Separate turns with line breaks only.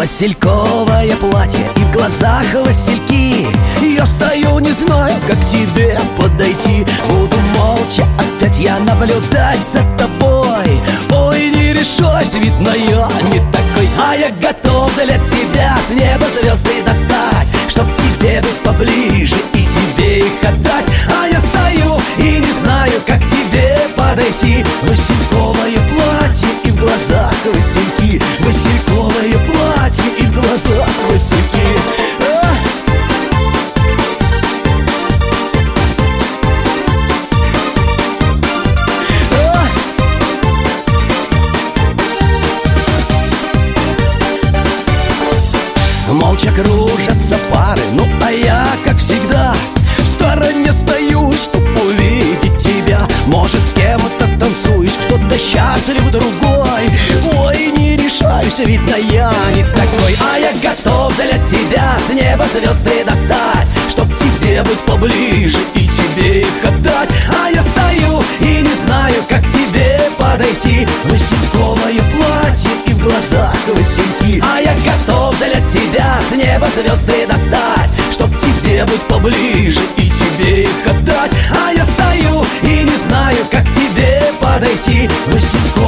Васильковое платье и в глазах васильки. Я стою, не знаю, как к тебе подойти. Буду молча опять я наблюдать за тобой. Ой, не решайся, видно я не такой. А я готов для тебя с неба звезды достать, чтоб тебе быть поближе и тебе их отдать. А я стою и не знаю, как к тебе подойти. Васильковое платье и в глазах васильки. Васильковое платье и в глазах васильки. Молча кружатся пары, ну а я, как всегда, в стороне стою, чтоб увидеть тебя. Может, с кем-то танцуешь, кто-то счастлив, другой. Ой, не решаюсь, видно я не такой. А я готов для тебя с неба звезды достать, чтоб тебе быть поближе и тебе их отдать. А я стою и не знаю, как к тебе подойти. Васильковое платье и в глазах васильки. А я готов для тебя с неба звезды достать, чтоб тебе быть поближе и тебе их отдать. А я стою и не знаю, как к тебе подойти. Васильковое